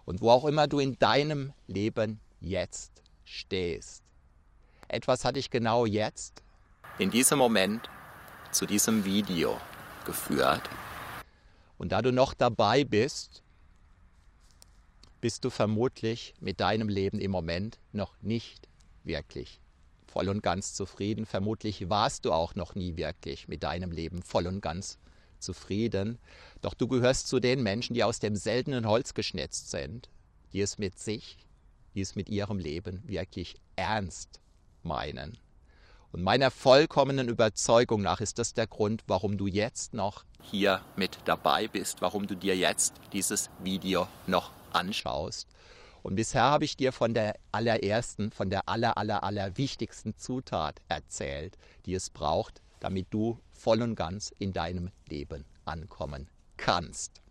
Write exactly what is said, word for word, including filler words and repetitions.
Und wo auch immer du in deinem Leben jetzt stehst. Etwas hat dich genau jetzt, in diesem Moment, zu diesem Video geführt. Und da du noch dabei bist, bist du vermutlich mit deinem Leben im Moment noch nicht wirklich voll und ganz zufrieden. Vermutlich warst du auch noch nie wirklich mit deinem Leben voll und ganz zufrieden. Doch du gehörst zu den Menschen, die aus dem seltenen Holz geschnitzt sind, die es mit sich, die es mit ihrem Leben wirklich ernst meinen. Und meiner vollkommenen Überzeugung nach ist das der Grund, warum du jetzt noch hier mit dabei bist, warum du dir jetzt dieses Video noch anschaust. Und bisher habe ich dir von der allerersten, von der aller, aller, aller wichtigsten Zutat erzählt, die es braucht, damit du voll und ganz in deinem Leben ankommen kannst.